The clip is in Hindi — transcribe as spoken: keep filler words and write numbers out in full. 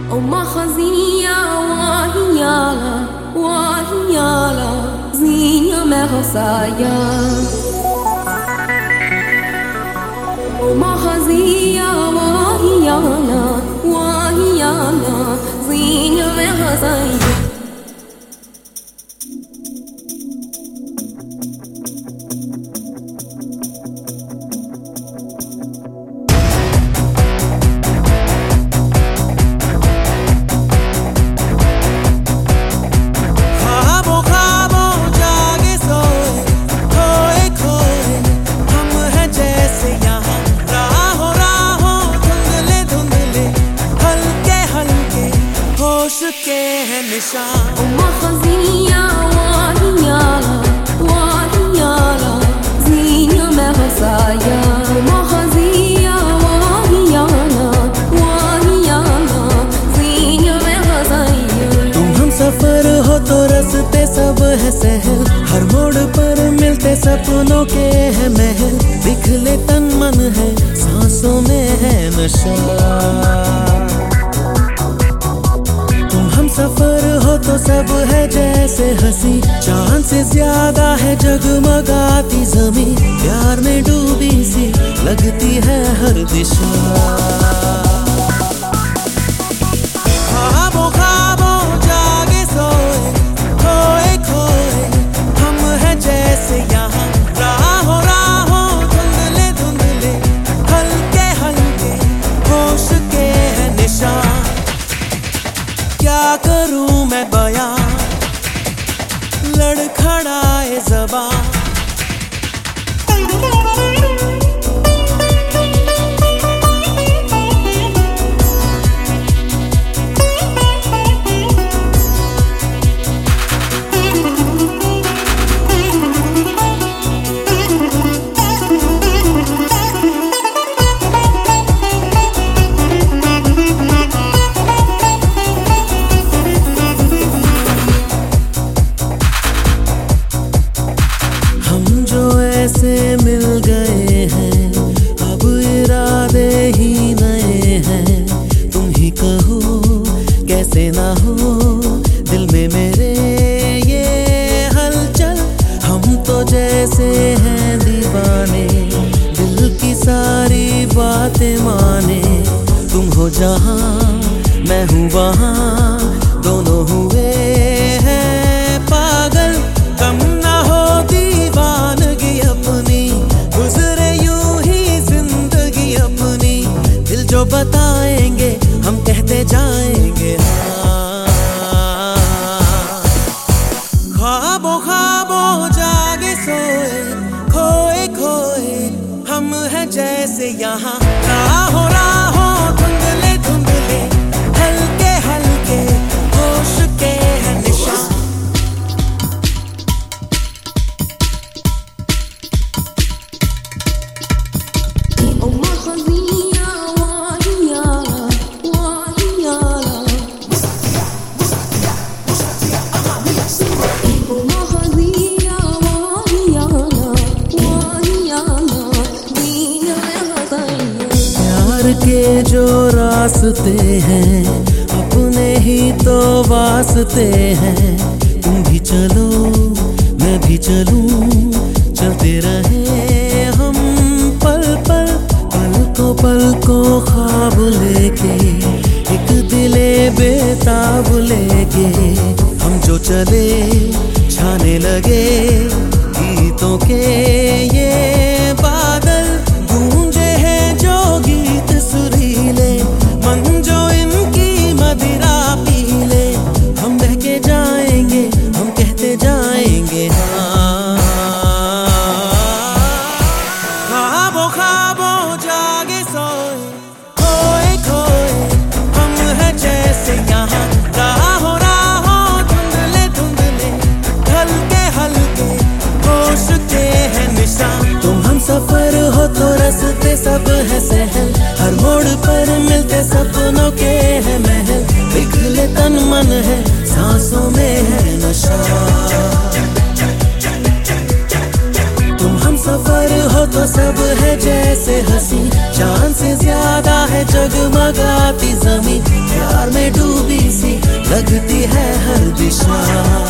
وما خزية وهيالا وهيالا زينة مغصايا وما خزية وهيالا وهيالا زينة مغصايا के है निशान وما خزية وهيالا وهيالا زينة مغصايا وما خزية وهيالا وهيالا زينة مغصايا तुम हम सफर हो तो रास्ते सब है सहल हर मोड़ पर मिलते सपनों के है महल बिखले तन मन है सांसों में है नशा सफर हो तो सब है जैसे हंसी चांद से ज्यादा है जगमगाती ज़मीं प्यार में डूबी सी लगती है हर दिशा ख्वाबों ख्वाबों जागे सोए खोए खोए हम हैं जैसे यहाँ राहों राहों धुंधले धुंधले हल्के हल्के होश के है निशान क्या करूं मैं बयां लड़खड़ाए ज़बां ऐसे मिल गए हैं अब इरादे ही नए हैं तुम ही कहो कैसे ना हो दिल में मेरे ये हलचल हम तो जैसे हैं दीवाने दिल की सारी बातें माने तुम हो जहां मैं हूँ वहां दोनों हुए हैं पागल कम ना हो दीवानगी अपनी गुजरे यूं ही जिंदगी अपनी दिल जो बताएंगे हम कहते जाएंगे हाँ ख्वाबों ख्वाबों जागे सोए खोए खोए हम हैं जैसे यहाँ राहों राहों धुंधले धुंधले हल्के हल्के होश के है निशान وما خزية وهيالا وهيالا وما خزية وهيالا وهيالا زينة مغصايا प्यार के जो रास्ते हैं अपने ही तो वास्ते हैं तुम भी चलो मैं भी चलूं चलते रहे हम पल पल पल को पल को ख्वाब लेके एक दिले बेताब लेके हम जो चले छाने लगे गीतों के ये बादल गूंजे हैं जो गीत सुरीले मन जो इनकी मदिरा पी ले हम बह के जाएंगे हम कहते जाएंगे हाँ ख्वाबों ख्वाबों जागे सोए खोए खोए हम हैं जैसे यहाँ राहों राहों धुंधले धुंधले हल्के हल्के होश के है निशान तुम हम सफर हो तो रास्ते सब है सहल हर मोड़ पर मिलते सपनों के है महल बिखले तन मन है सांसों में है नशा तुम हम सफर हो तो सब है जैसे हंसी चांद से ज्यादा है जगमगाती ज़मीं प्यार में डूब विश्वास।